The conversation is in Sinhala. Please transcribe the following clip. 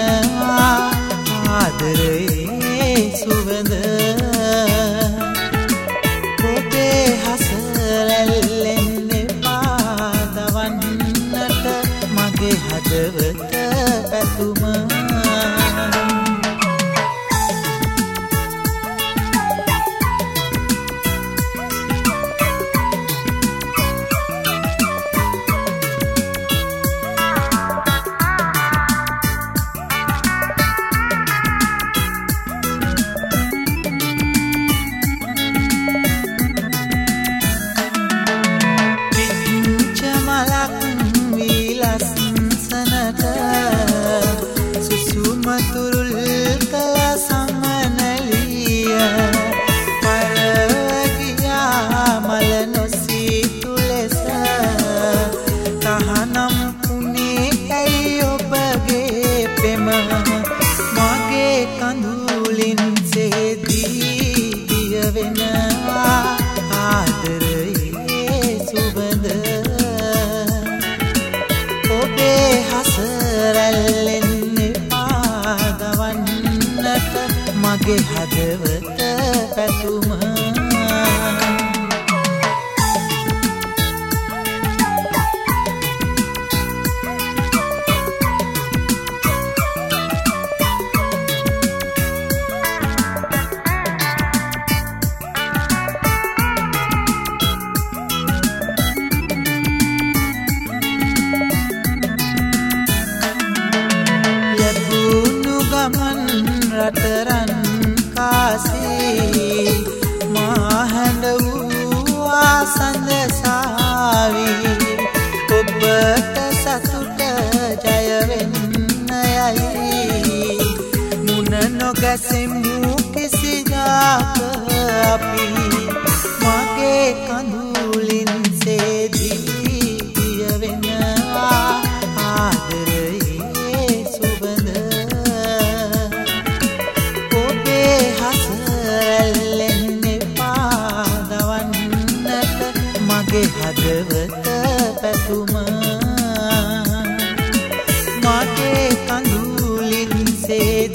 ආදරයේ සුවඳ ඔබේ හසරැල්ලෙන් පාදවන්නට මගේ හදවත පැතුම මගේ හදවත පැතුම ලැබුණු ගමන් රටරන් කාසේ මහඬ වූ ආසඳ සාවි ඔබට සතුට ජය වෙන්න යයි මුණ නොගැසෙමු කිසිදාක අපි මගේ කඳුලින් සේදී දිය වෙනවා ආදරයේ සුවඳ මගේ හදවත පැතුම මගේ කඳුලින් සේද